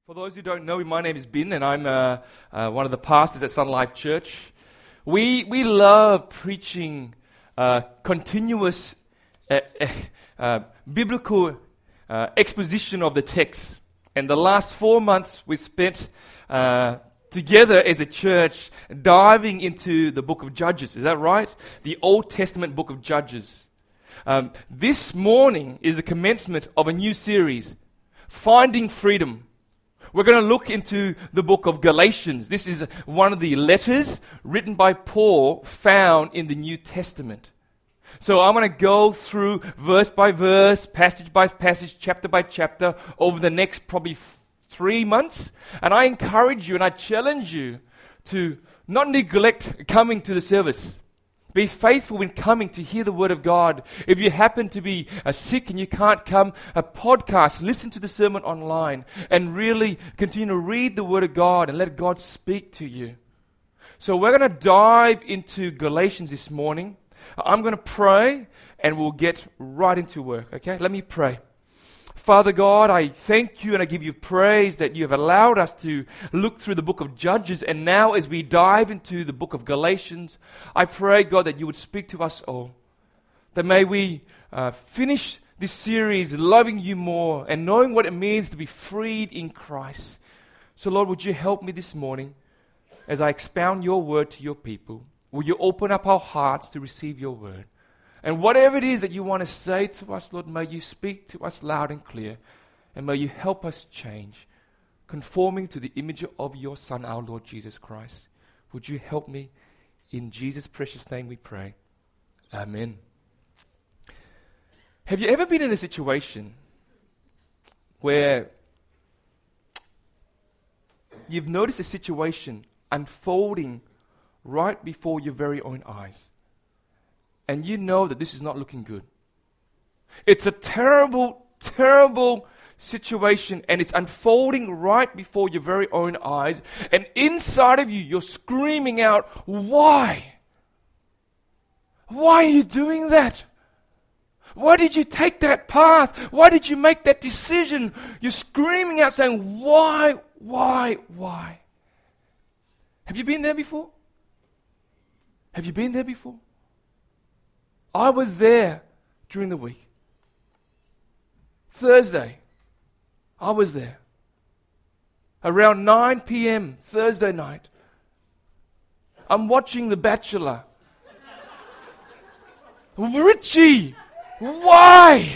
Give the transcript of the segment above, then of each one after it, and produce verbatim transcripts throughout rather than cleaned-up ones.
For those who don't know me, my name is Bin, and I'm uh, uh, one of the pastors at Sun Life Church. We we love preaching uh, continuous uh, uh, biblical uh, exposition of the text. And the last four months we spent uh, together as a church diving into the book of Judges. Is that right? The Old Testament book of Judges. Um, this morning is the commencement of a new series, Finding Freedom. We're going to look into the book of Galatians. This is one of the letters written by Paul found in the New Testament. So I'm going to go through verse by verse, passage by passage, chapter by chapter over the next probably f- three months. And I encourage you and I challenge you to not neglect coming to the service. Be faithful in coming to hear the Word of God. If you happen to be uh, sick and you can't come, a podcast, listen to the sermon online and really continue to read the Word of God and let God speak to you. So we're going to dive into Galatians this morning. I'm going to pray and we'll get right into work, okay? Let me pray. Father God, I thank you and I give you praise that you have allowed us to look through the book of Judges. And now as we dive into the book of Galatians, I pray, God, that you would speak to us all. That may we uh, finish this series loving you more and knowing what it means to be freed in Christ. So Lord, would you help me this morning as I expound your word to your people? Will you open up our hearts to receive your word? And whatever it is that you want to say to us, Lord, may you speak to us loud and clear. And may you help us change, conforming to the image of your Son, our Lord Jesus Christ. Would you help me? In Jesus' precious name we pray. Amen. Have you ever been in a situation where you've noticed a situation unfolding right before your very own eyes? And you know that this is not looking good. It's a terrible, terrible situation, and it's unfolding right before your very own eyes. And inside of you, you're screaming out, why? Why are you doing that? Why did you take that path? Why did you make that decision? You're screaming out saying, why, why, why? Have you been there before? Have you been there before? I was there during the week. Thursday, I was there. Around nine p.m. Thursday night, I'm watching The Bachelor. Richie, why?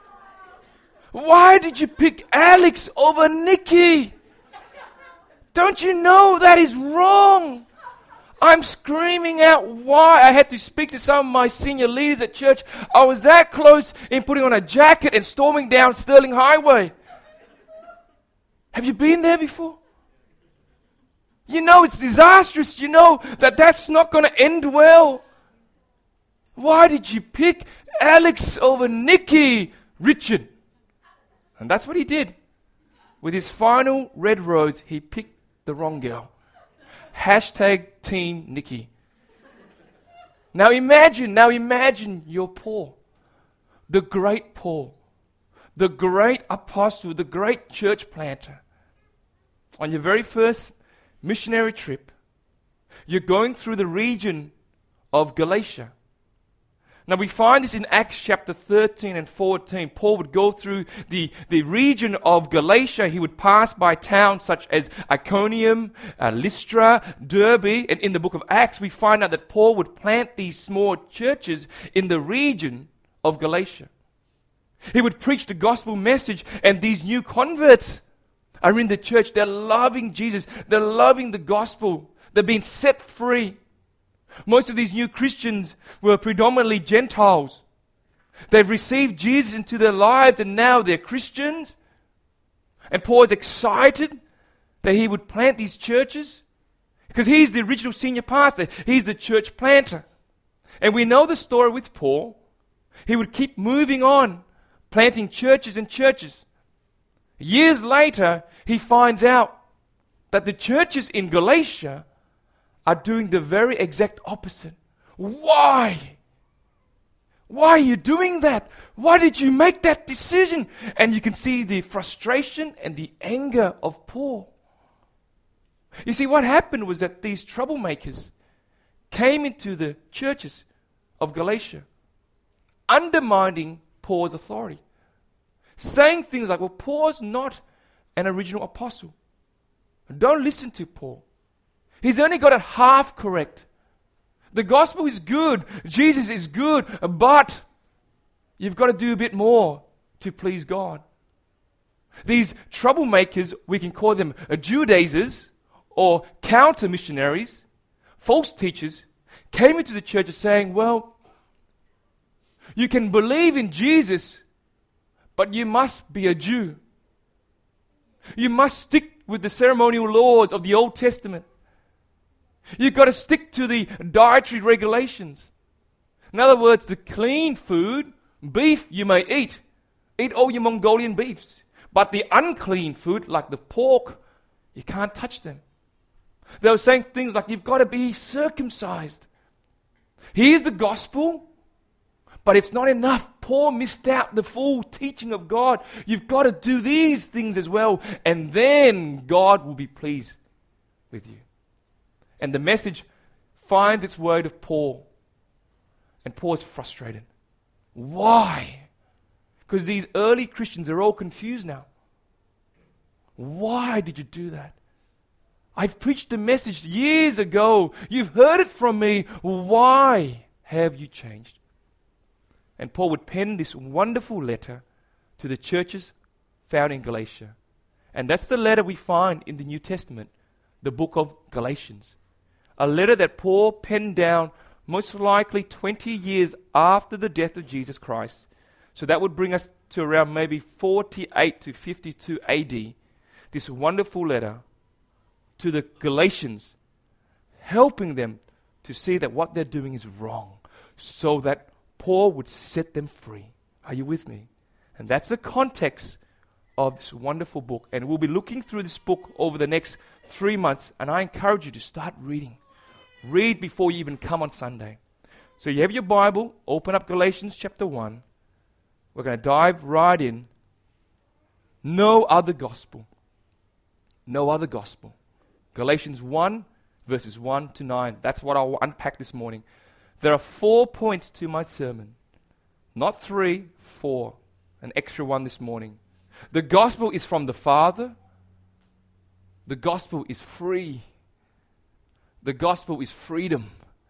Why did you pick Alex over Nikki? Don't you know that is wrong? I'm screaming out why. I had to speak to some of my senior leaders at church. I was that close in putting on a jacket and storming down Sterling Highway. Have you been there before? You know it's disastrous. You know that that's not going to end well. Why did you pick Alex over Nikki, Richard? And that's what he did. With his final red rose, he picked the wrong girl. Hashtag Team Nikki. Now imagine, now imagine you're Paul, the great Paul, the great apostle, the great church planter. On your very first missionary trip, you're going through the region of Galatia. Now we find this in Acts chapter thirteen and fourteen. Paul would go through the, the region of Galatia. He would pass by towns such as Iconium, uh, Lystra, Derbe. And in the book of Acts we find out that Paul would plant these small churches in the region of Galatia. He would preach the gospel message, and these new converts are in the church. They're loving Jesus. They're loving the gospel. They're being set free. Most of these new Christians were predominantly Gentiles. They've received Jesus into their lives and now they're Christians. And Paul is excited that he would plant these churches because he's the original senior pastor. He's the church planter. And we know the story with Paul. He would keep moving on, planting churches and churches. Years later, he finds out that the churches in Galatia are doing the very exact opposite. Why? Why are you doing that? Why did you make that decision? And you can see the frustration and the anger of Paul. You see, what happened was that these troublemakers came into the churches of Galatia, undermining Paul's authority, saying things like, well, Paul's not an original apostle. Don't listen to Paul. He's only got it half correct. The gospel is good, Jesus is good, but you've got to do a bit more to please God. These troublemakers, we can call them Judaizers or counter-missionaries, false teachers, came into the church saying, well, you can believe in Jesus, but you must be a Jew. You must stick with the ceremonial laws of the Old Testament. You've got to stick to the dietary regulations. In other words, the clean food, beef you may eat. Eat all your Mongolian beefs. But the unclean food, like the pork, you can't touch them. They were saying things like, you've got to be circumcised. Here's the gospel, but it's not enough. Paul missed out the full teaching of God. You've got to do these things as well, and then God will be pleased with you. And the message finds its way to Paul. And Paul is frustrated. Why? Because these early Christians are all confused now. Why did you do that? I've preached the message years ago. You've heard it from me. Why have you changed? And Paul would pen this wonderful letter to the churches found in Galatia. And that's the letter we find in the New Testament, the book of Galatians. A letter that Paul penned down most likely twenty years after the death of Jesus Christ. So that would bring us to around maybe forty-eight to fifty-two A D. This wonderful letter to the Galatians, helping them to see that what they're doing is wrong, so that Paul would set them free. Are you with me? And that's the context of this wonderful book. And we'll be looking through this book over the next three months. And I encourage you to start reading. Read before you even come on Sunday. So you have your Bible, open up Galatians chapter one. We're going to dive right in. No other gospel. No other gospel. Galatians one, verses one to nine. That's what I'll unpack this morning. There are four points to my sermon. Not three, four. An extra one this morning. The gospel is from the Father. The gospel is free. The gospel is freedom.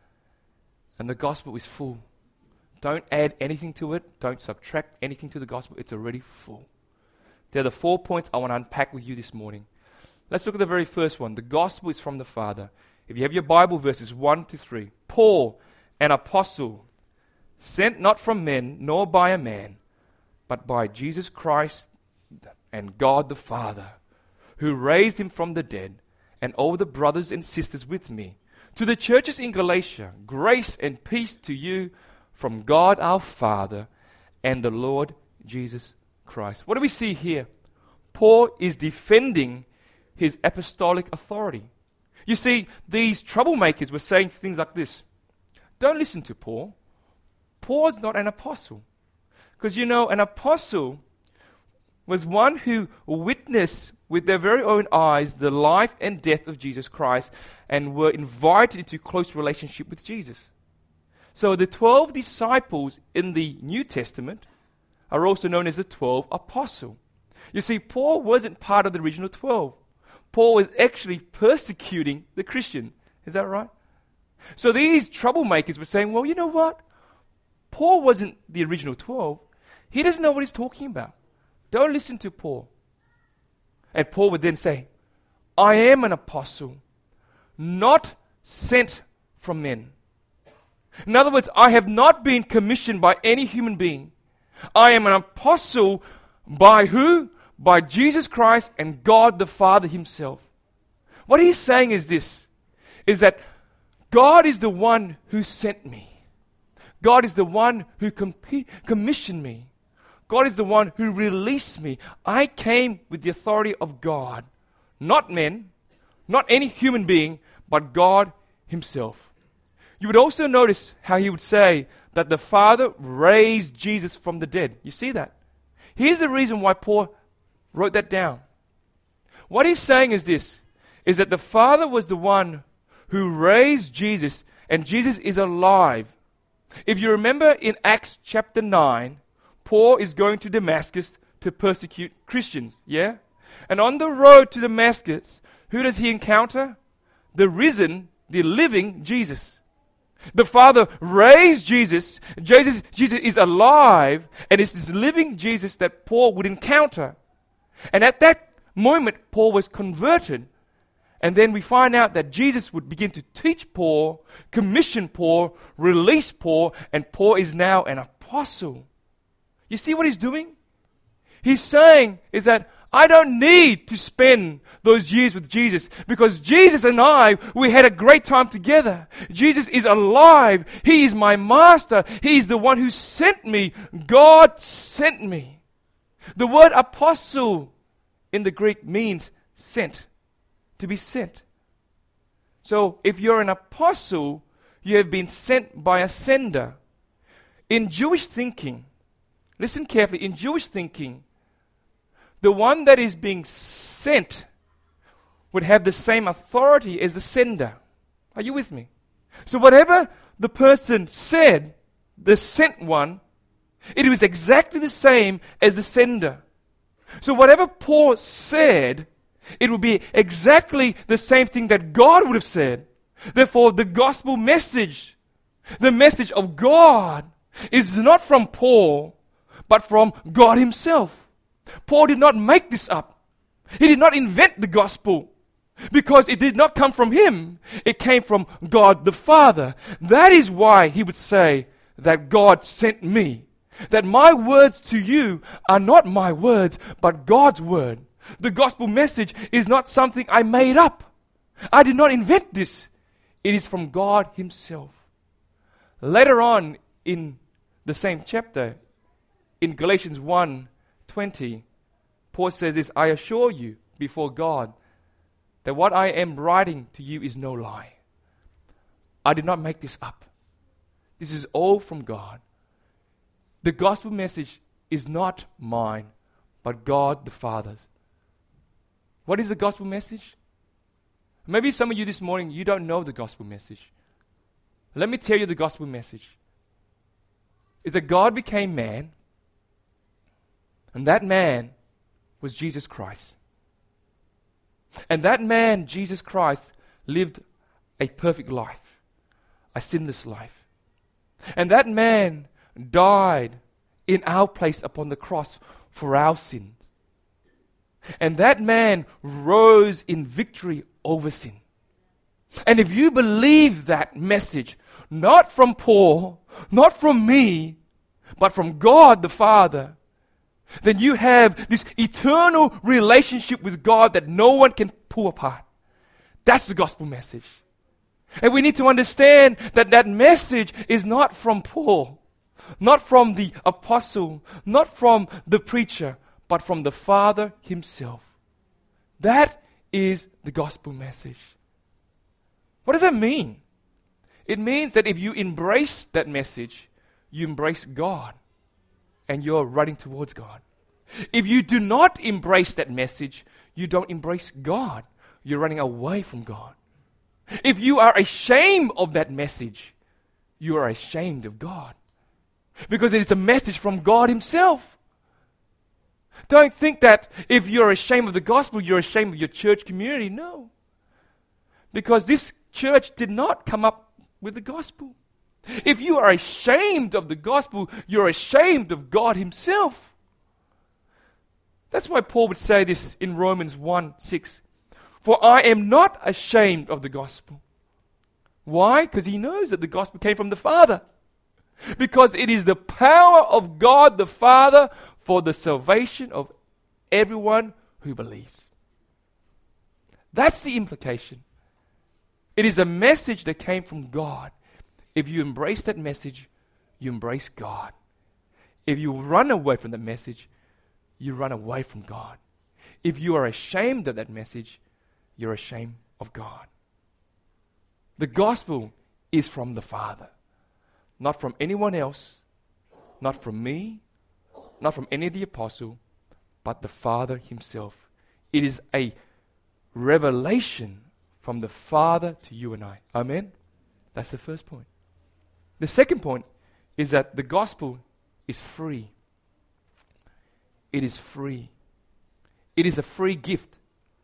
And the gospel is full. Don't add anything to it. Don't subtract anything to the gospel. It's already full. They're the four points I want to unpack with you this morning. Let's look at the very first one. The gospel is from the Father. If you have your Bible, verses one to three. Paul, an apostle, sent not from men, nor by a man, but by Jesus Christ and God the Father, who raised him from the dead, and all the brothers and sisters with me. To the churches in Galatia, grace and peace to you from God our Father and the Lord Jesus Christ. What do we see here? Paul is defending his apostolic authority. You see, these troublemakers were saying things like this. Don't listen to Paul. Paul's not an apostle. Because you know, an apostle was one who witnessed with their very own eyes the life and death of Jesus Christ and were invited into close relationship with Jesus. So the twelve disciples in the New Testament are also known as the twelve apostles. You see, Paul wasn't part of the original twelve. Paul was actually persecuting the Christian. Is that right? So these troublemakers were saying, well, you know what? Paul wasn't the original twelve. He doesn't know what he's talking about. Don't listen to Paul. And Paul would then say, I am an apostle, not sent from men. In other words, I have not been commissioned by any human being. I am an apostle by who? By Jesus Christ and God the Father himself. What he's saying is this, is that God is the one who sent me. God is the one who com- commissioned me. God is the one who released me. I came with the authority of God. Not men, not any human being, but God himself. You would also notice how he would say that the Father raised Jesus from the dead. You see that? Here's the reason why Paul wrote that down. What he's saying is this, is that the Father was the one who raised Jesus, and Jesus is alive. If you remember in Acts chapter nine, Paul is going to Damascus to persecute Christians, yeah? And on the road to Damascus, who does he encounter? The risen, the living Jesus. The Father raised Jesus. Jesus, Jesus is alive, and it's this living Jesus that Paul would encounter. And at that moment, Paul was converted. And then we find out that Jesus would begin to teach Paul, commission Paul, release Paul, and Paul is now an apostle. You see what he's doing? He's saying is that I don't need to spend those years with Jesus, because Jesus and I, we had a great time together. Jesus is alive. He is my master. He is the one who sent me. God sent me. The word apostle in the Greek means sent, to be sent. So if you're an apostle, you have been sent by a sender. In Jewish thinking, listen carefully, in Jewish thinking, the one that is being sent would have the same authority as the sender. Are you with me? So whatever the person said, the sent one, it was exactly the same as the sender. So whatever Paul said, it would be exactly the same thing that God would have said. Therefore, the gospel message, the message of God, is not from Paul, but from God himself. Paul did not make this up. He did not invent the gospel, because it did not come from him. It came from God the Father. That is why he would say that God sent me. That my words to you are not my words, but God's word. The gospel message is not something I made up. I did not invent this. It is from God himself. Later on in the same chapter, in Galatians one twenty, Paul says this, I assure you before God that what I am writing to you is no lie. I did not make this up. This is all from God. The gospel message is not mine, but God the Father's. What is the gospel message? Maybe some of you this morning, you don't know the gospel message. Let me tell you the gospel message. Is that God became man, and that man was Jesus Christ. And that man, Jesus Christ, lived a perfect life, a sinless life. And that man died in our place upon the cross for our sins. And that man rose in victory over sin. And if you believe that message, not from Paul, not from me, but from God the Father, then you have this eternal relationship with God that no one can pull apart. That's the gospel message. And we need to understand that that message is not from Paul, not from the apostle, not from the preacher, but from the Father himself. That is the gospel message. What does that mean? It means that if you embrace that message, you embrace God, and you're running towards God. If you do not embrace that message, you don't embrace God. You're running away from God. If you are ashamed of that message, you are ashamed of God. Because it is a message from God himself. Don't think that if you're ashamed of the gospel, you're ashamed of your church community. No. Because this church did not come up with the gospel. If you are ashamed of the gospel, you're ashamed of God himself. That's why Paul would say this in Romans one six. For I am not ashamed of the gospel. Why? Because he knows that the gospel came from the Father. Because it is the power of God the Father for the salvation of everyone who believes. That's the implication. It is a message that came from God. If you embrace that message, you embrace God. If you run away from that message, you run away from God. If you are ashamed of that message, you're ashamed of God. The gospel is from the Father. Not from anyone else, not from me, not from any of the apostle, but the Father himself. It is a revelation from the Father to you and I. Amen? That's the first point. The second point is that the gospel is free. It is free. It is a free gift.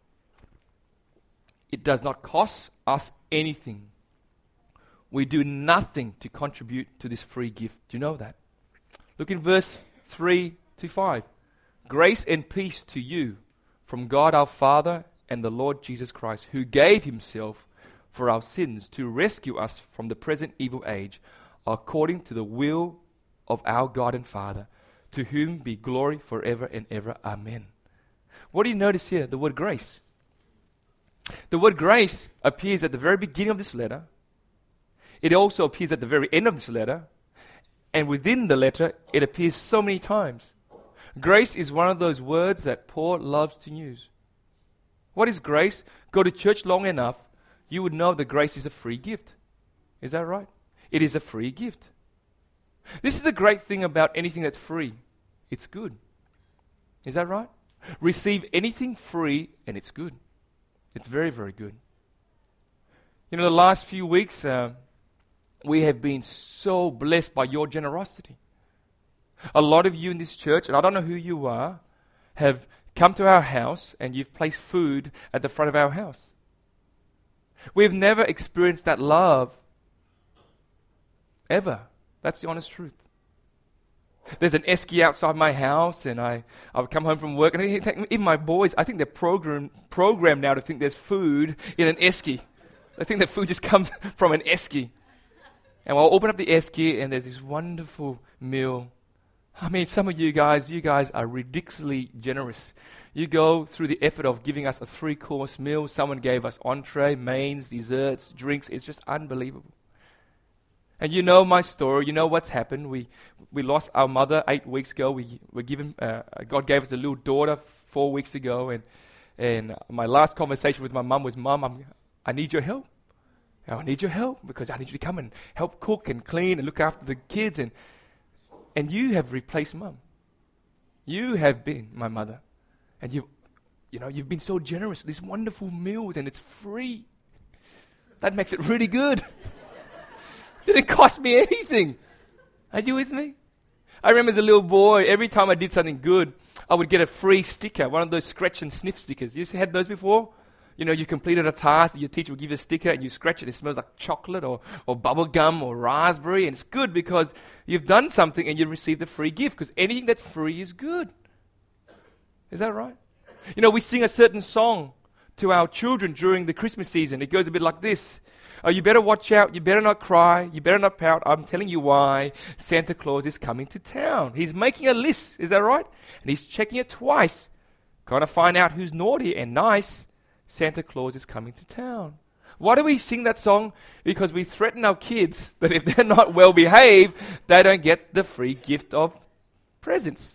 It does not cost us anything. We do nothing to contribute to this free gift. Do you know that? Look in verse three to five. Grace and peace to you from God our Father and the Lord Jesus Christ, who gave himself for our sins to rescue us from the present evil age, according to the will of our God and Father, to whom be glory forever and ever. Amen. What do you notice here? The word grace. The word grace appears at the very beginning of this letter. It also appears at the very end of this letter. And within the letter, it appears so many times. Grace is one of those words that Paul loves to use. What is grace? Go to church long enough, you would know that grace is a free gift. Is that right? It is a free gift. This is the great thing about anything that's free. It's good. Is that right? Receive anything free and it's good. It's very, very good. You know, the last few weeks, uh, we have been so blessed by your generosity. A lot of you in this church, and I don't know who you are, have come to our house and you've placed food at the front of our house. We've never experienced that love ever. That's the honest truth. There's an esky outside my house, and I, I would come home from work, and even my boys, I think they're program, programmed now to think there's food in an esky. They think that food just comes from an esky. And I'll open up the esky, and there's this wonderful meal. I mean, some of you guys, you guys are ridiculously generous. You go through the effort of giving us a three-course meal. Someone gave us entree, mains, desserts, drinks. It's just unbelievable. And you know my story. You know what's happened. We we lost our mother eight weeks ago. We were given. Uh, God gave us a little daughter four weeks ago. And and my last conversation with my mum was, "Mum, I'm, I need your help. I need your help because I need you to come and help cook and clean and look after the kids." And and you have replaced Mum. You have been my mother, and you you know you've been so generous. These wonderful meals, and it's free. That makes it really good. Didn't cost me anything. Are you with me? I remember as a little boy, every time I did something good, I would get a free sticker, one of those scratch and sniff stickers. You had those before? You know, you completed a task, your teacher would give you a sticker, and you scratch it. It smells like chocolate or, or bubble gum or raspberry, and it's good because you've done something and you've received a free gift, because anything that's free is good. Is that right? You know, we sing a certain song to our children during the Christmas season. It goes a bit like this. Oh, you better watch out. You better not cry. You better not pout. I'm telling you why. Santa Claus is coming to town. He's making a list. Is that right? And he's checking it twice. Got to find out who's naughty and nice. Santa Claus is coming to town. Why do we sing that song? Because we threaten our kids that if they're not well behaved, they don't get the free gift of presents.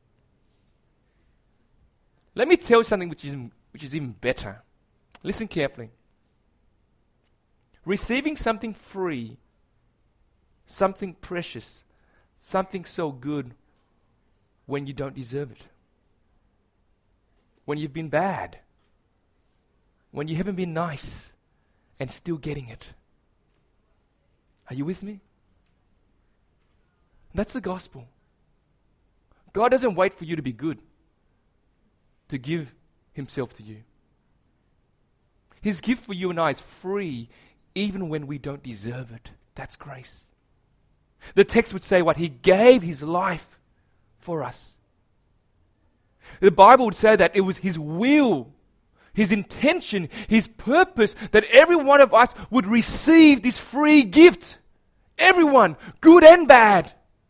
Let me tell you something which is, which is even better. Listen carefully. Receiving something free, something precious, something so good when you don't deserve it. When you've been bad. When you haven't been nice and still getting it. Are you with me? That's the gospel. God doesn't wait for you to be good to give himself to you. His gift for you and I is free even when we don't deserve it. That's grace. The text would say what? He gave his life for us. The Bible would say that it was his will, his intention, his purpose that every one of us would receive this free gift. Everyone, good and bad.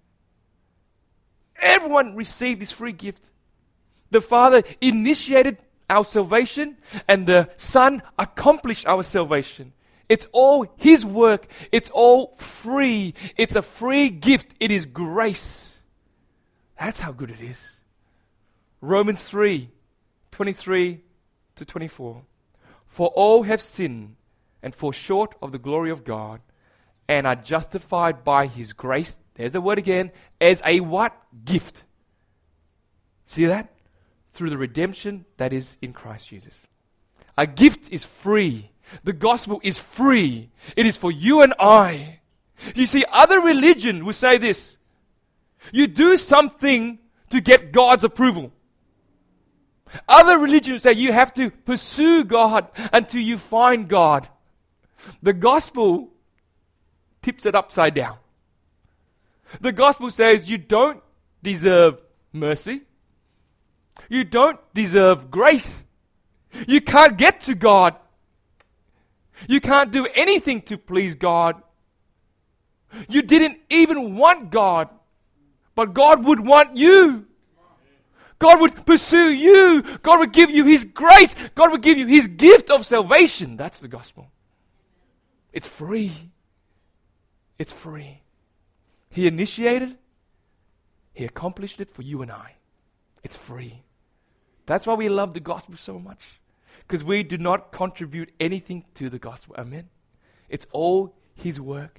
Everyone received this free gift. The Father initiated our salvation and the Son accomplished our salvation. It's all his work. It's all free. It's a free gift. It is grace. That's how good it is. Romans three, twenty-three to twenty-four. For all have sinned and fall short of the glory of God, and are justified by His grace, there's the word again, as a what? Gift. See that? Through the redemption that is in Christ Jesus. A gift is free. The gospel is free. It is for you and I. You see, other religion will say this. You do something to get God's approval. Other religions say you have to pursue God until you find God. The gospel tips it upside down. The gospel says you don't deserve mercy. You don't deserve grace. You can't get to God. You can't do anything to please God. You didn't even want God, but God would want you. God would pursue you. God would give you His grace. God would give you His gift of salvation. That's the gospel. It's free. It's free. He initiated. He accomplished it for you and I. It's free. That's why we love the gospel so much. Because we do not contribute anything to the gospel. Amen? It's all His work.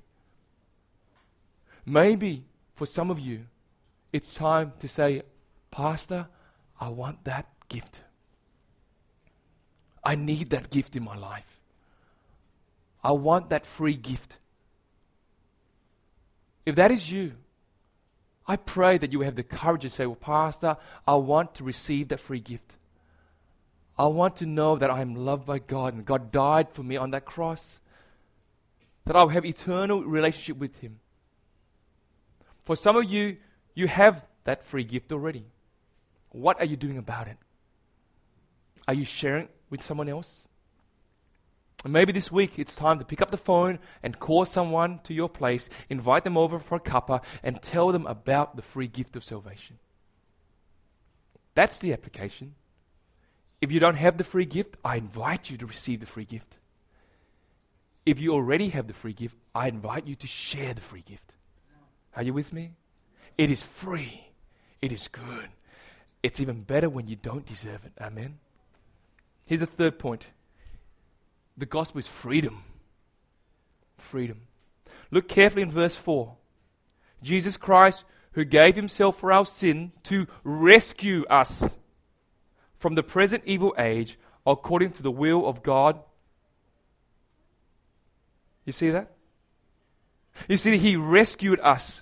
Maybe for some of you, it's time to say, Pastor, I want that gift. I need that gift in my life. I want that free gift. If that is you, I pray that you have the courage to say, well, Pastor, I want to receive that free gift. I want to know that I am loved by God and God died for me on that cross. That I will have eternal relationship with Him. For some of you, you have that free gift already. What are you doing about it? Are you sharing with someone else? And maybe this week it's time to pick up the phone and call someone to your place, invite them over for a cuppa, and tell them about the free gift of salvation. That's the application. If you don't have the free gift, I invite you to receive the free gift. If you already have the free gift, I invite you to share the free gift. Are you with me? It is free. It is good. It's even better when you don't deserve it. Amen? Here's the third point. The gospel is freedom. Freedom. Look carefully in verse four. Jesus Christ, who gave Himself for our sin to rescue us from the present evil age, according to the will of God. You see that? You see, He rescued us.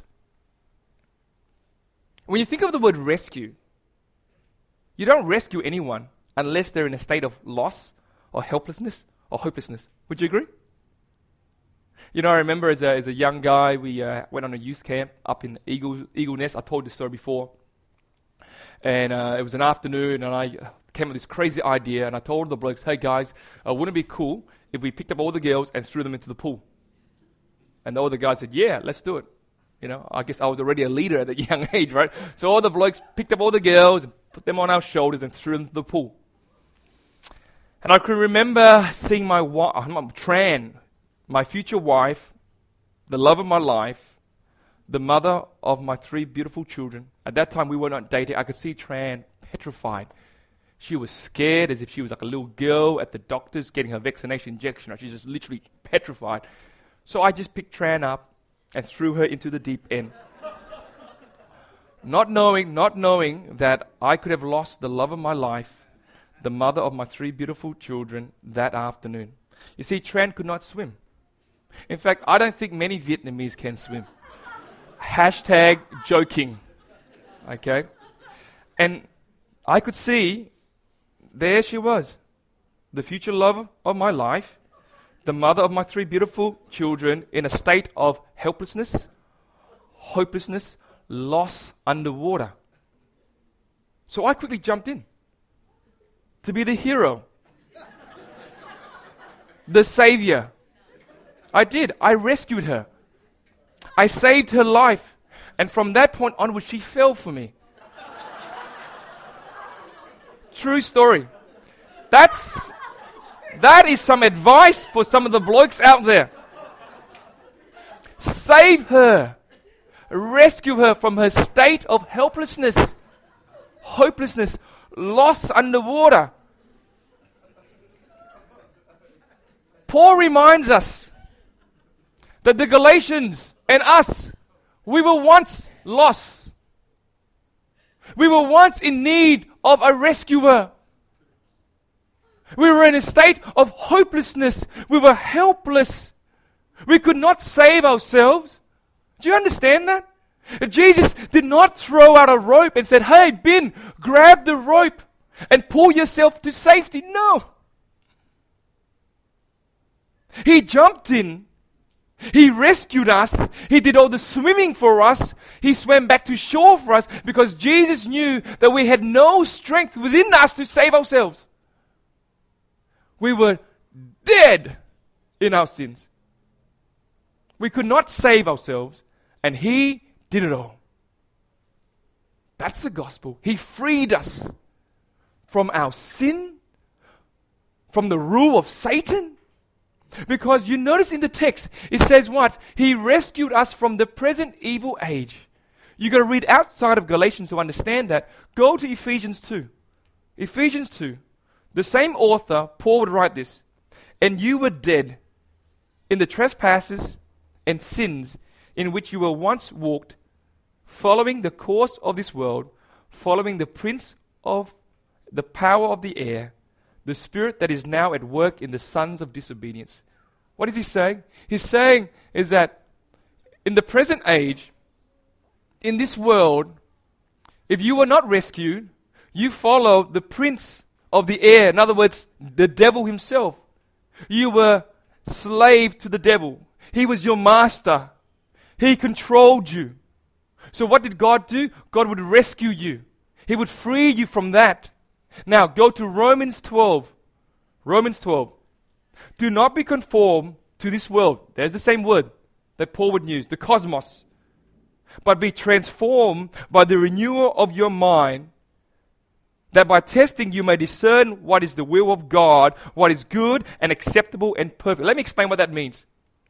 When you think of the word rescue, you don't rescue anyone unless they're in a state of loss or helplessness or hopelessness. Would you agree? You know, I remember as a, as a young guy, we uh, went on a youth camp up in Eagle, Eagle Nest. I told this story before. And uh, it was an afternoon, and I came up with this crazy idea, and I told the blokes, hey guys, uh, wouldn't it be cool if we picked up all the girls and threw them into the pool? And all the guys said, yeah, let's do it. You know, I guess I was already a leader at that young age, right? So all the blokes picked up all the girls and put them on our shoulders and threw them into the pool. And I can remember seeing my wa- Tran, my future wife, the love of my life, the mother of my three beautiful children. At that time, we were not dating. I could see Tran petrified. She was scared as if she was like a little girl at the doctor's getting her vaccination injection. She's just literally petrified. So I just picked Tran up and threw her into the deep end. Not knowing, not knowing that I could have lost the love of my life, the mother of my three beautiful children, that afternoon. You see, Tran could not swim. In fact, I don't think many Vietnamese can swim. Hashtag joking. Okay? And I could see, there she was, the future love of my life, the mother of my three beautiful children, in a state of helplessness, hopelessness, loss underwater. So I quickly jumped in to be the hero, the savior. I did. I rescued her. I saved her life. And from that point onward, she fell for me. True story. That's, that is some advice for some of the blokes out there. Save her. Rescue her from her state of helplessness, hopelessness, lost underwater. Paul reminds us that the Galatians and us, we were once lost. We were once in need of a rescuer. We were in a state of hopelessness. We were helpless. We could not save ourselves. Do you understand that? Jesus did not throw out a rope and said, "Hey, Ben, grab the rope and pull yourself to safety." No. He jumped in. He rescued us. He did all the swimming for us. He swam back to shore for us because Jesus knew that we had no strength within us to save ourselves. We were dead in our sins. We could not save ourselves, and He did it all. That's the gospel. He freed us from our sin, from the rule of Satan. Because you notice in the text, it says what? He rescued us from the present evil age. You got to read outside of Galatians to understand that. Go to Ephesians two. Ephesians two. The same author, Paul, would write this. "And you were dead in the trespasses and sins in which you were once walked, following the course of this world, following the prince of the power of the air, the spirit that is now at work in the sons of disobedience." What is he saying? He's saying is that in the present age, in this world, if you were not rescued, you follow the prince of the air. In other words, the devil himself. You were slave to the devil. He was your master. He controlled you. So what did God do? God would rescue you. He would free you from that. Now go to Romans twelve. Romans twelve. "Do not be conformed to this world." There's the same word that Paul would use, the cosmos. "But be transformed by the renewal of your mind, that by testing you may discern what is the will of God, what is good and acceptable and perfect." Let me explain what that means.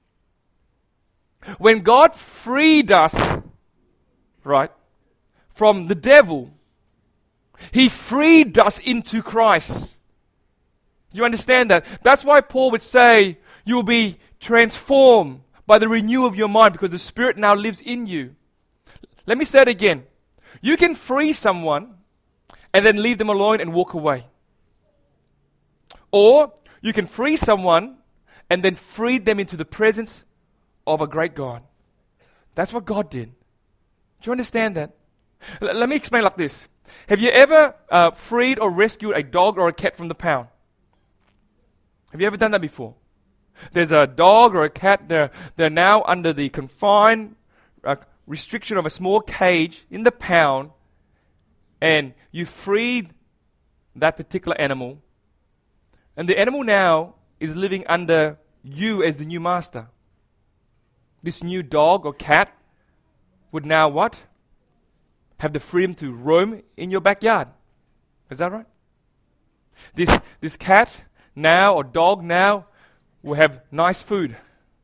When God freed us, right, from the devil, He freed us into Christ. You understand that? That's why Paul would say, you will be transformed by the renewal of your mind because the Spirit now lives in you. Let me say it again. You can free someone and then leave them alone and walk away. Or you can free someone and then free them into the presence of a great God. That's what God did. Do you understand that? L- let me explain like this. Have you ever uh, freed or rescued a dog or a cat from the pound? Have you ever done that before? There's a dog or a cat, they're, they're now under the confined uh, restriction of a small cage in the pound, and you freed that particular animal, and the animal now is living under you as the new master. This new dog or cat would now what? Have the freedom to roam in your backyard. Is that right? This, this cat now or dog now will have nice food,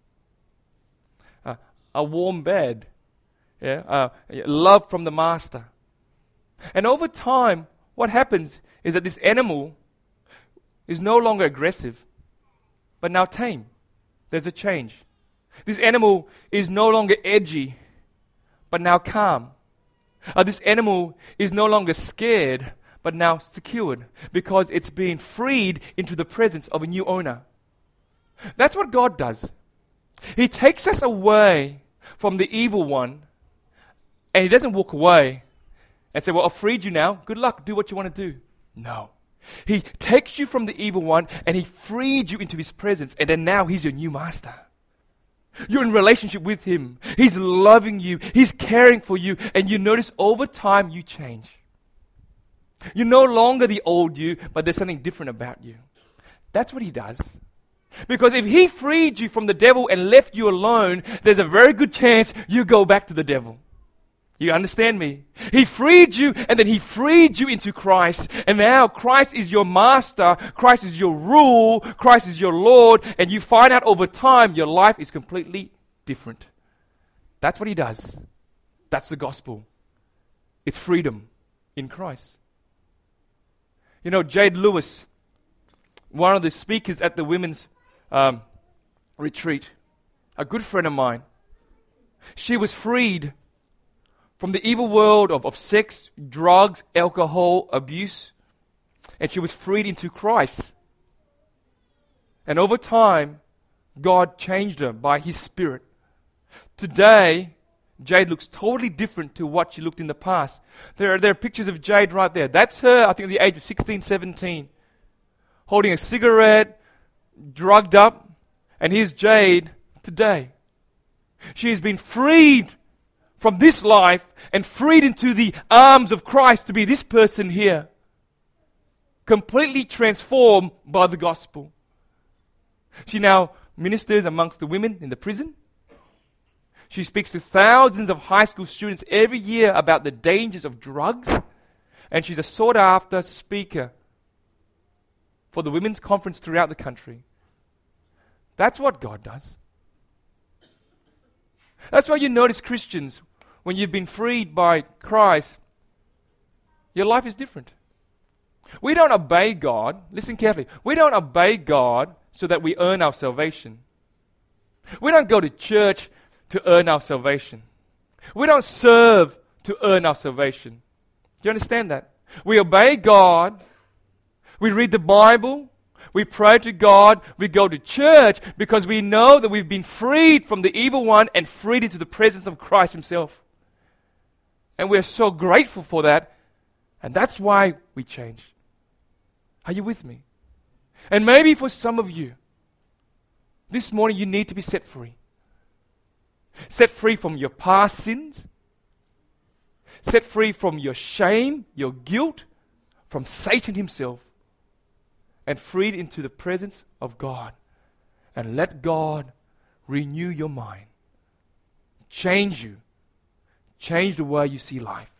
uh, a warm bed, yeah, uh, love from the master. And over time, what happens is that this animal is no longer aggressive, but now tame. There's a change. This animal is no longer edgy, but now calm. Uh, this animal is no longer scared, but now secured, because it's being freed into the presence of a new owner. That's what God does. He takes us away from the evil one, and He doesn't walk away and say, well, I've freed you now. Good luck. Do what you want to do. No. He takes you from the evil one, and He freed you into His presence, and then now He's your new master. You're in relationship with Him. He's loving you. He's caring for you. And you notice over time you change. You're no longer the old you, but there's something different about you. That's what He does. Because if He freed you from the devil and left you alone, there's a very good chance you go back to the devil. You understand me? He freed you, and then He freed you into Christ. And now Christ is your master. Christ is your rule. Christ is your Lord. And you find out over time your life is completely different. That's what He does. That's the gospel. It's freedom in Christ. You know, Jade Lewis, one of the speakers at the women's um, retreat, a good friend of mine. She was freed from the evil world of, of sex, drugs, alcohol, abuse, and she was freed into Christ. And over time, God changed her by His Spirit. Today, Jade looks totally different to what she looked in the past. There are, there are pictures of Jade right there. That's her, I think, at the age of sixteen, seventeen. Holding a cigarette, drugged up. And here's Jade today. She has been freed from this life and freed into the arms of Christ to be this person here. Completely transformed by the gospel. She now ministers amongst the women in the prison. She speaks to thousands of high school students every year about the dangers of drugs. And she's a sought-after speaker for the women's conference throughout the country. That's what God does. That's why you notice Christians, when you've been freed by Christ, your life is different. We don't obey God. Listen carefully. We don't obey God so that we earn our salvation. We don't go to church to earn our salvation. We don't serve to earn our salvation. Do you understand that? We obey God. We read the Bible. We pray to God. We go to church because we know that we've been freed from the evil one and freed into the presence of Christ Himself. And we're so grateful for that. And that's why we change. Are you with me? And maybe for some of you, this morning you need to be set free. Set free from your past sins. Set free from your shame, your guilt, from Satan himself. And freed into the presence of God. And let God renew your mind. Change you. Change the way you see life.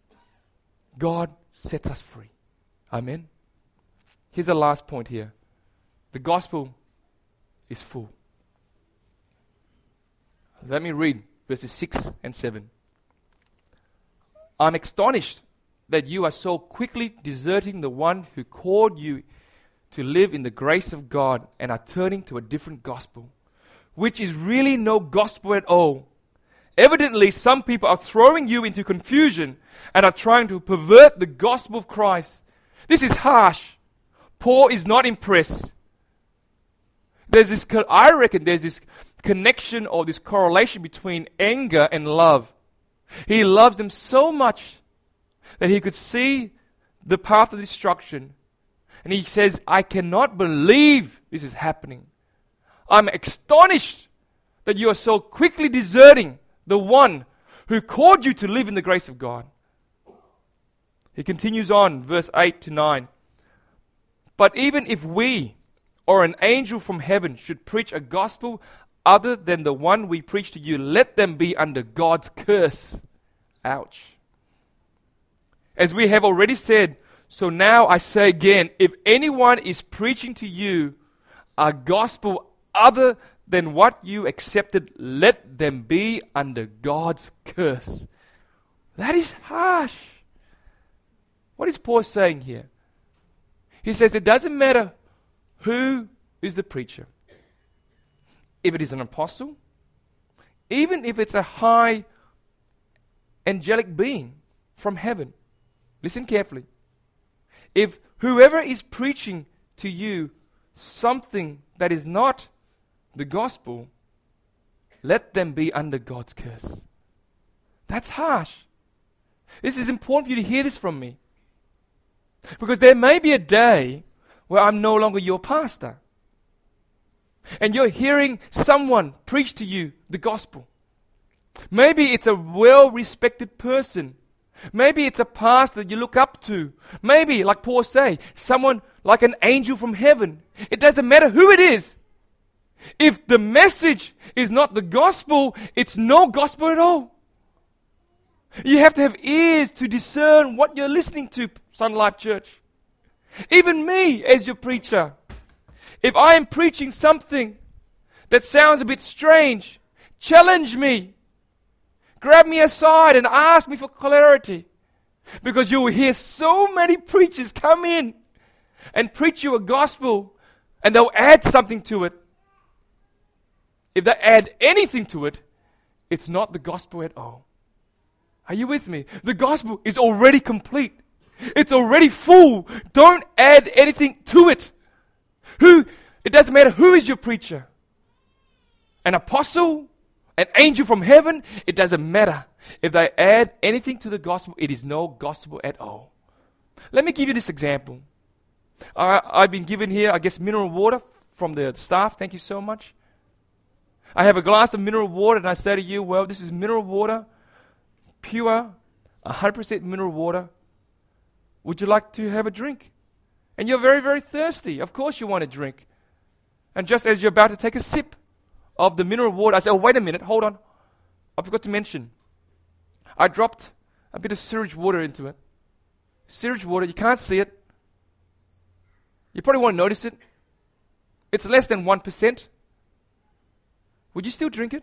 God sets us free. Amen. Here's the last point here. The gospel is full. Let me read verses six and seven. I'm astonished that you are so quickly deserting the one who called you to live in the grace of God and are turning to a different gospel, which is really no gospel at all. Evidently, some people are throwing you into confusion and are trying to pervert the gospel of Christ. This is harsh. Paul is not impressed. There's this, I reckon there's this connection or this correlation between anger and love. He loves them so much that he could see the path of destruction. And he says, I cannot believe this is happening. I'm astonished that you are so quickly deserting the one who called you to live in the grace of God. He continues on, verse eight to nine. But even if we or an angel from heaven should preach a gospel other than the one we preach to you, let them be under God's curse. Ouch. As we have already said, so now I say again, if anyone is preaching to you a gospel other than what you accepted, let them be under God's curse. That is harsh. What is Paul saying here? He says it doesn't matter who is the preacher. If it is an apostle, even if it's a high angelic being from heaven. Listen carefully. If whoever is preaching to you something that is not the gospel, let them be under God's curse. That's harsh. This is important for you to hear this from me. Because there may be a day where I'm no longer your pastor. And you're hearing someone preach to you the gospel. Maybe it's a well-respected person. Maybe it's a pastor that you look up to. Maybe, like Paul say, someone like an angel from heaven. It doesn't matter who it is. If the message is not the gospel, it's no gospel at all. You have to have ears to discern what you're listening to, Sun Life Church. Even me, as your preacher, if I am preaching something that sounds a bit strange, challenge me. Grab me aside and ask me for clarity. Because you will hear so many preachers come in and preach you a gospel and they'll add something to it. if they add anything to it, it's not the gospel at all. Are you with me? The gospel is already complete. It's already full. Don't add anything to it. Who, it doesn't matter who is your preacher. An apostle, an angel from heaven, it doesn't matter. If they add anything to the gospel, it is no gospel at all. Let me give you this example. Uh, I've been given here, I guess, mineral water from the staff. Thank you so much. I have a glass of mineral water and I say to you, well, this is mineral water, pure, one hundred percent mineral water. Would you like to have a drink? And you're very, very thirsty. Of course you want to drink. And just as you're about to take a sip of the mineral water, I say, oh, wait a minute, hold on. I forgot to mention. I dropped a bit of sewage water into it. Sewage water, you can't see it. You probably won't notice it. It's less than one percent. Would you still drink it?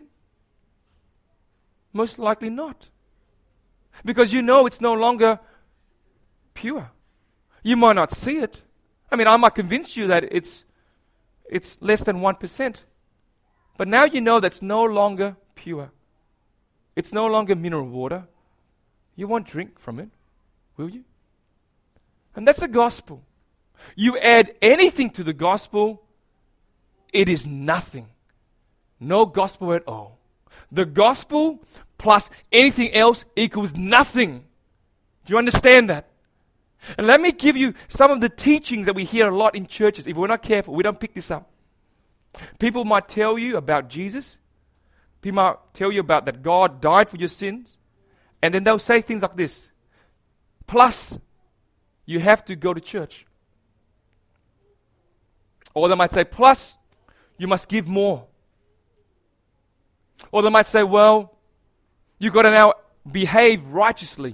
Most likely not. Because you know it's no longer pure. You might not see it. I mean, I might convince you that it's it's less than one percent. But now you know that's no longer pure. It's no longer mineral water. You won't drink from it, will you? And that's the gospel. You add anything to the gospel, it is nothing. No gospel at all. The gospel plus anything else equals nothing. Do you understand that? And let me give you some of the teachings that we hear a lot in churches. If we're not careful, we don't pick this up. People might tell you about Jesus. People might tell you about that God died for your sins. And then they'll say things like this. Plus, you have to go to church. Or they might say, plus, you must give more. Or they might say, well, you've got to now behave righteously.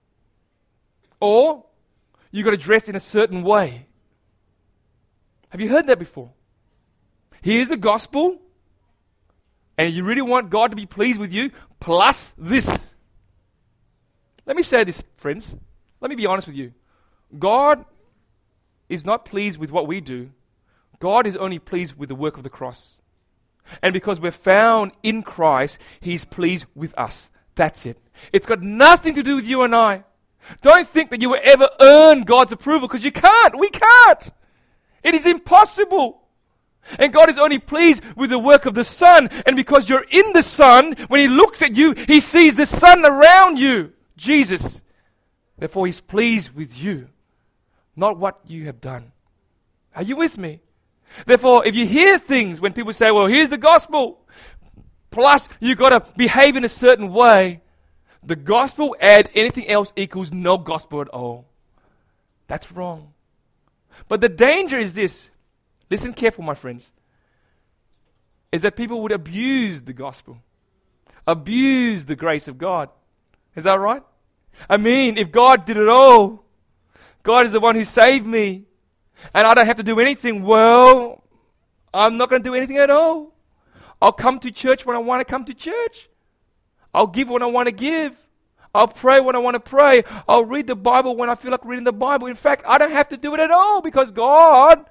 Or, you've got to dress in a certain way. Have you heard that before? Here's the gospel, and you really want God to be pleased with you, plus this. Let me say this, friends. Let me be honest with you. God is not pleased with what we do. God is only pleased with the work of the cross. And because we're found in Christ, He's pleased with us. That's it. It's got nothing to do with you and I. Don't think that you will ever earn God's approval, because you can't. We can't. It is impossible. And God is only pleased with the work of the Son. And because you're in the Son, when He looks at you, He sees the Son around you, Jesus. Therefore, He's pleased with you, not what you have done. Are you with me? Therefore, if you hear things when people say, well, here's the gospel, plus you've got to behave in a certain way, the gospel, add anything else, equals no gospel at all. That's wrong. But the danger is this. Listen careful, my friends. Is that people would abuse the gospel. Abuse the grace of God. Is that right? I mean, if God did it all, God is the one who saved me, and I don't have to do anything, well, I'm not going to do anything at all. I'll come to church when I want to come to church. I'll give when I want to give. I'll pray when I want to pray. I'll read the Bible when I feel like reading the Bible. In fact, I don't have to do it at all because God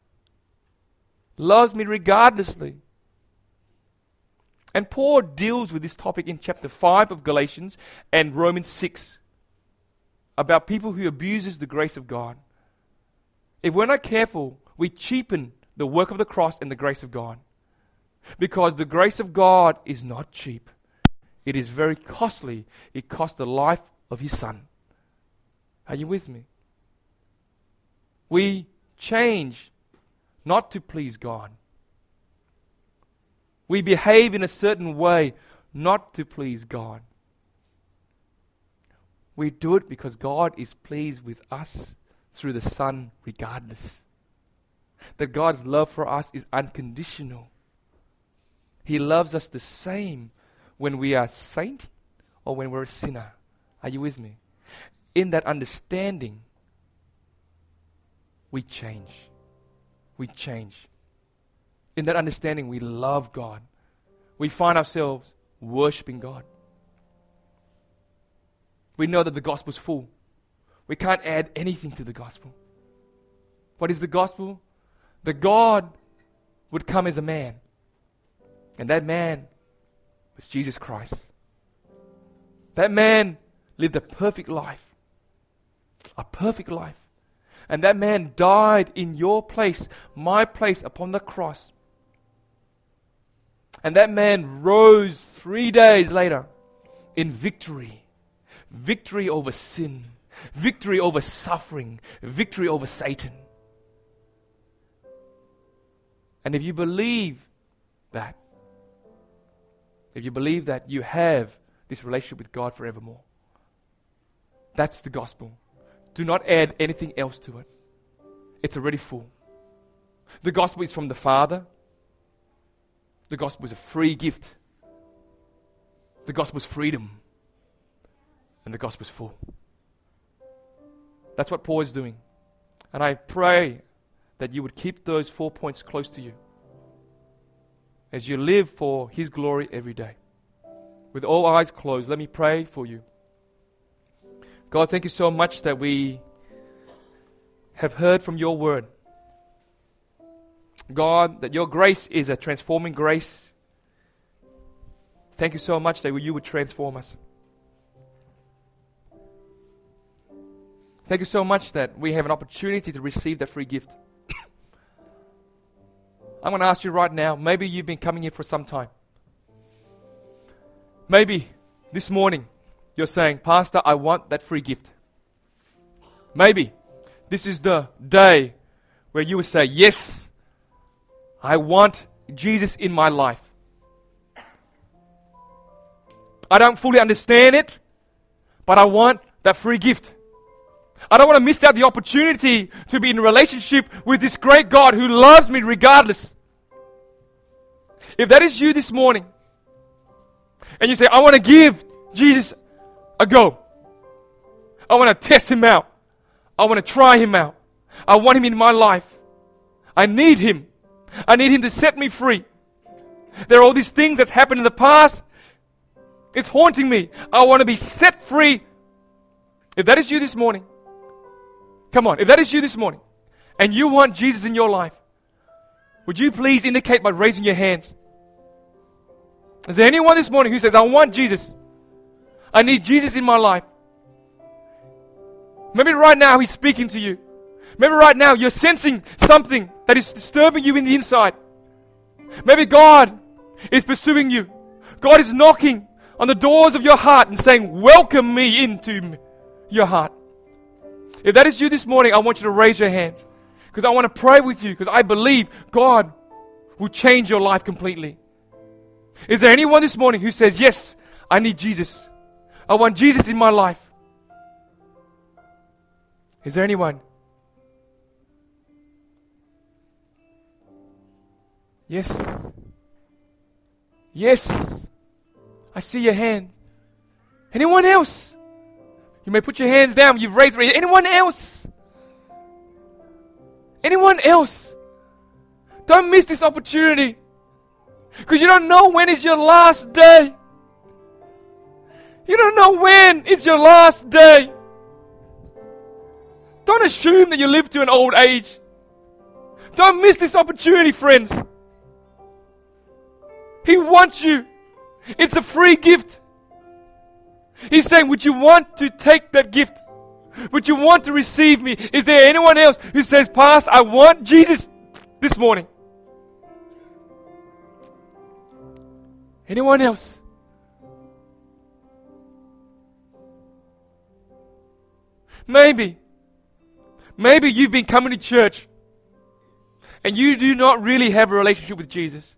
loves me regardlessly. And Paul deals with this topic in chapter five of Galatians and Romans six about people who abuses the grace of God. If we're not careful, we cheapen the work of the cross and the grace of God. Because the grace of God is not cheap. It is very costly. It cost the life of His Son. Are you with me? We change not to please God. We behave in a certain way not to please God. We do it because God is pleased with us through the Son regardless. That God's love for us is unconditional. He loves us the same when we are a saint or when we're a sinner. Are you with me? In that understanding, we change. We change. In that understanding, we love God. We find ourselves worshiping God. We know that the gospel is full. We can't add anything to the gospel. What is the gospel? That God would come as a man. And that man was Jesus Christ. That man lived a perfect life. A perfect life. And that man died in your place, my place, upon the cross. And that man rose three days later in victory. Victory over sin. Victory over suffering. Victory over Satan. And if you believe that, if you believe that, you have this relationship with God forevermore. That's the gospel. Do not add anything else to it. It's already full. The gospel is from the Father. The gospel is a free gift. The gospel is freedom. And the gospel is full. That's what Paul is doing. And I pray that you would keep those four points close to you as you live for His glory every day. With all eyes closed, let me pray for you. God, thank you so much that we have heard from your word. God, that your grace is a transforming grace. Thank you so much that you would transform us. Thank you so much that we have an opportunity to receive that free gift. I'm going to ask you right now, maybe you've been coming here for some time. Maybe this morning you're saying, Pastor, I want that free gift. Maybe this is the day where you will say, yes, I want Jesus in my life. I don't fully understand it, but I want that free gift. I don't want to miss out the opportunity to be in a relationship with this great God who loves me regardless. If that is you this morning, and you say, I want to give Jesus a go. I want to test Him out. I want to try Him out. I want Him in my life. I need Him. I need Him to set me free. There are all these things that's happened in the past. It's haunting me. I want to be set free. If that is you this morning, come on, if that is you this morning, and you want Jesus in your life, would you please indicate by raising your hands? Is there anyone this morning who says, I want Jesus? I need Jesus in my life. Maybe right now He's speaking to you. Maybe right now you're sensing something that is disturbing you in the inside. Maybe God is pursuing you. God is knocking on the doors of your heart and saying, welcome me into your heart. If that is you this morning, I want you to raise your hands. Because I want to pray with you. Because I believe God will change your life completely. Is there anyone this morning who says, yes, I need Jesus. I want Jesus in my life. Is there anyone? Yes. Yes. I see your hand. Anyone else? You may put your hands down. You've raised. Anyone else? Anyone else? Don't miss this opportunity. Because you don't know when is your last day. You don't know when it's your last day. Don't assume that you live to an old age. Don't miss this opportunity, friends. He wants you. It's a free gift. He's saying, would you want to take that gift? Would you want to receive me? Is there anyone else who says, Pastor, I want Jesus this morning? Anyone else? Maybe. Maybe you've been coming to church and you do not really have a relationship with Jesus.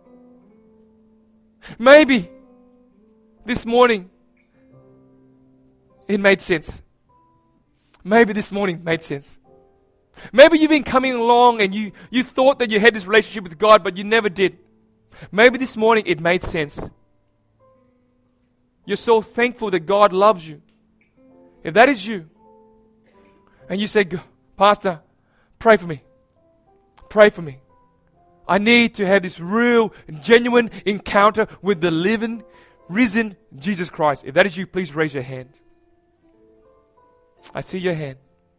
Maybe this morning it made sense. Maybe this morning made sense. Maybe you've been coming along and you, you thought that you had this relationship with God, but you never did. Maybe this morning it made sense. You're so thankful that God loves you. If that is you, and you say, Pastor, pray for me. Pray for me. I need to have this real, genuine encounter with the living, risen Jesus Christ. If that is you, please raise your hand. I see your hand.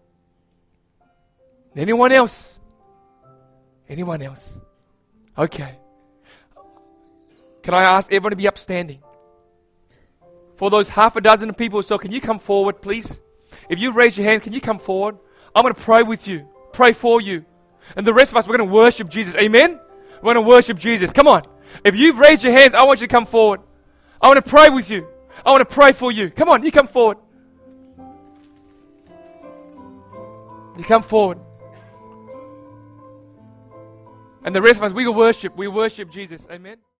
Anyone else? Anyone else? Okay. Can I ask everyone to be upstanding? For those half a dozen people, so can you come forward, please? If you raise your hand, can you come forward? I'm going to pray with you, pray for you. And the rest of us, we're going to worship Jesus. Amen? We're going to worship Jesus. Come on. If you've raised your hands, I want you to come forward. I want to pray with you. I want to pray for you. Come on, you come forward. You come forward. And the rest of us, we will worship. We worship Jesus. Amen.